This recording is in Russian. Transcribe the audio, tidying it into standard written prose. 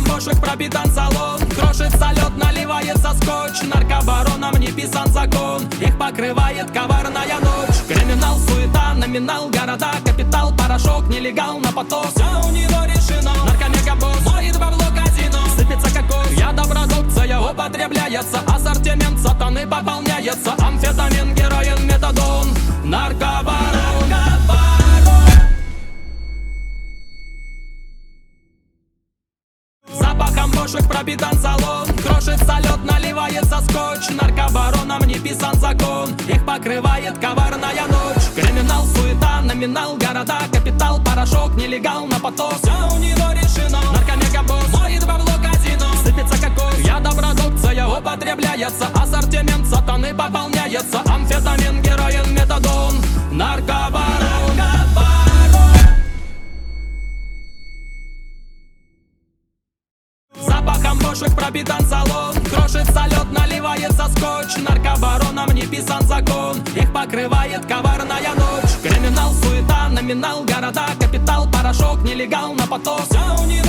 бошек пропитан салон. Крошится лед, наливается скотч. Наркобаронам не писан закон. Их покрывает коварная ночь. Криминал, суета, номинал, города, капитал, порошок, нелегал на поток. Все у него решено. Наркомегабосс моет бабло казино. Сыпется кокос, я продукция употребляется. Ассортимент сатаны пополняется. Амфетамин, героин, метадон. Наркобарон. Запахом бошек пропитан салон. Крошится лед, наливается скотч. Наркобаронам не писан закон. Их покрывает коварная ночь. Криминал, суета, номинал, города, капитал, порошок, нелегал на поток. Все у него решено. Наркомегабосс моет бабло казино. Сыпется кокос, продукция употребляется. Ассортимент сатаны пополняется. Амфетамин, героин, метадон. Наркобарон. Запахом бошек пропитан салон. Крошится лед, наливается скотч. Наркобаронам не писан закон. Их покрывает коварная ночь. Криминал, суета, номинал, города, капитал, порошок, нелегал на поток. Все у него